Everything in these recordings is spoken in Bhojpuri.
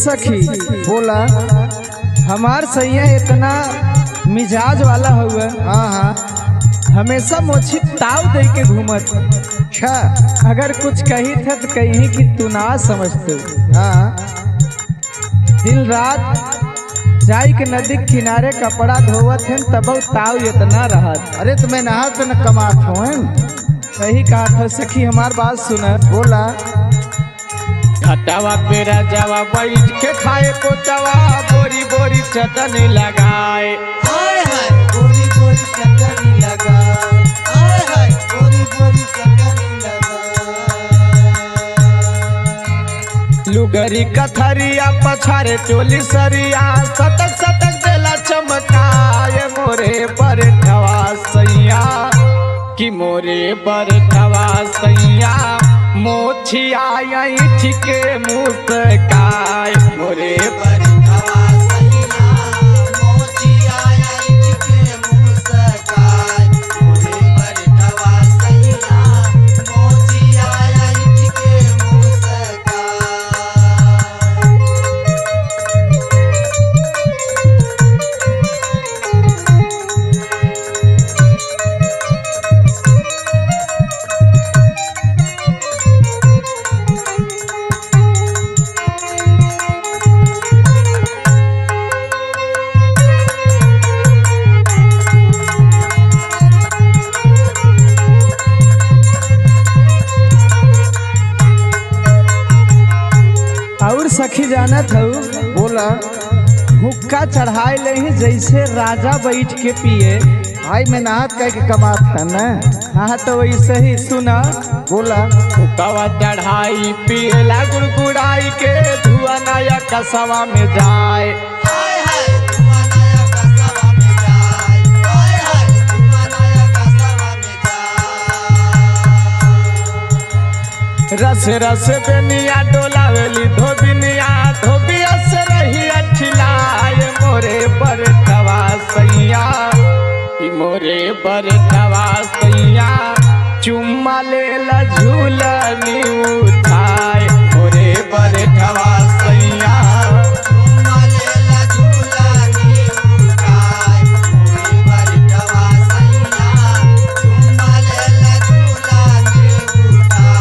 सखी बोला। हमार सैया इतना मिजाज वाला हुआ। हाँ हाँ हमेशा मोछी ताव दे के घूमत। अच्छा। अगर कुछ कही थे तो कहीं कि तू ना समझते। हाँ दिन रात जाई के नदी किनारे कपड़ा धोवत हैं तब ताव इतना रहत। अरे तुम्हें नहा तो न कमात हो। सही कहा था सखी, हमार बात सुना। बोला। घटावा पे राजावा बैठ के खाए पोचावा, बोरी बोरी चटनी लगाए। हाय हाय बोरी बोरी चटनी लगाए। हाय हाय बोरी बोरी चटनी लगाए। लुगरी कथरिया पछारे चोली सरिया, सटक सटक देला चमकाए। मोरे बरठवा सैया कि मोरे बरठवा सैया, मोछिया ठीके मुस्काए। मोरे बरठवा सैया मोछिया ठीके मुस्काए। मोरे बरठवा सैया मोछिया ठीके मुस्काए। और सखी जानत हूँ। बोला। हुक्का चढ़ाए ले ही जैसे राजा बैठ के पिए। भाई मैं नहात कह के कमात था न। हाँ तो वैसे ही सुना। बोला। हुक्का चढ़ाई पियला गुड़गुड़ाई के, धुआं नया कसवा में जाए। हाय हाय धुआं नया कसवा में जाए। हाय हाय धुआं नया कसवा में जाए। रस रस बेनिया डोलावेली धोबिनिया, धोबिया से रही अठिलाए। मोरे बरठवा सैया कि मोरे बरठवा सैया, चुम्मा लेला झूलनी उठाए। मोरे बरठवा सैया चुम्मा लेला झूलनी उठाए। मोरे बरठवा सैया चुम्मा लेला झूलनी उठाए।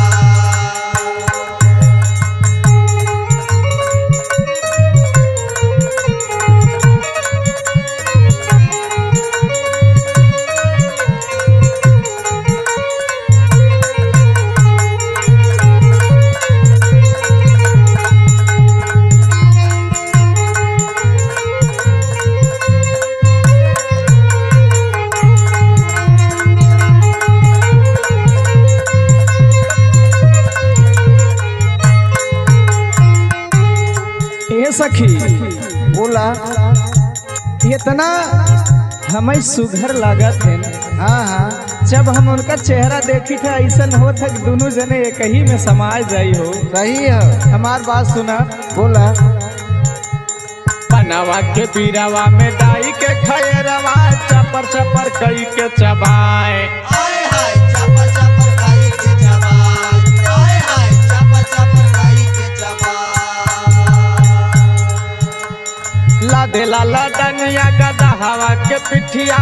ए सखी बोला। इतना हमें सुघर लागत है। हाँ हाँ जब हम उनका चेहरा देखी था ऐसा हो था कि दोनों जने एक ही में समाज जाई हो। सही है। हमार बात सुना। बोला। पनावा के पीरावा में डाई के खैरवा, चपर चपर कई के चबाए। हाय हाय चपर चपर खाई के चबाए। हाय हाय चपर चपर खाई के चबाए। ला दे ला डनिया गदा हवा के पिठिया,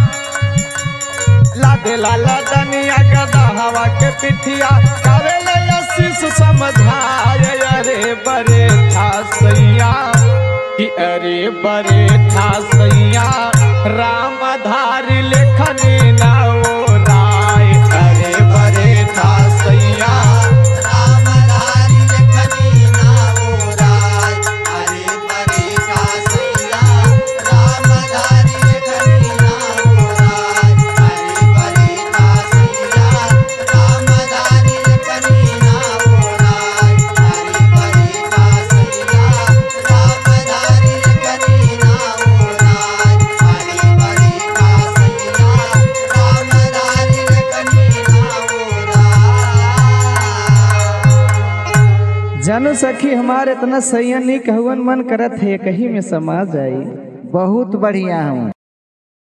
ला दे ला डनिया गदा हवा के पिठिया, करे ले आशीष समझाए। अरे बरे था सैया कि अरे बरे था सैया, राम धारी लेखनी ना ओ राय। अरे बरे था सैया राम धारी लेखनी ना ओ राय। अरे बरे था सैया राम धारी लेखनी ना ओ राय। अरे बरे था सैया राम धारी लेखनी ना ओ राय। अरे बरे था सैया राम धारी लेखनी ना ओ राय। अरे बरे था सैया राम धारी लेखनी ना ओ राय। जानू सखी हमारे इतना सैया नहीं कहवन मन करत है कहीं में समा जाई। बहुत बढ़िया हूँ।